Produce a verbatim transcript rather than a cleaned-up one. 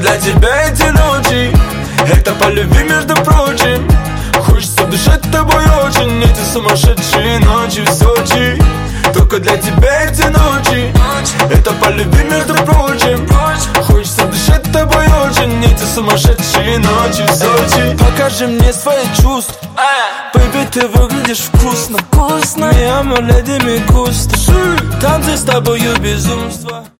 для тебя эти ночи, это по любви, между прочим. Хочется дышать тобой очень, эти сумасшедшие ночи в Сочи. Только для тебя эти ночи, это по любви, между прочим. Хочется дышать тобой очень, эти сумасшедшие ночи в Сочи. Покажи мне свои чувства, baby, ты выглядишь вкусно, вкусно. Mi amor, le di mi gusto, танцы с тобою безумство.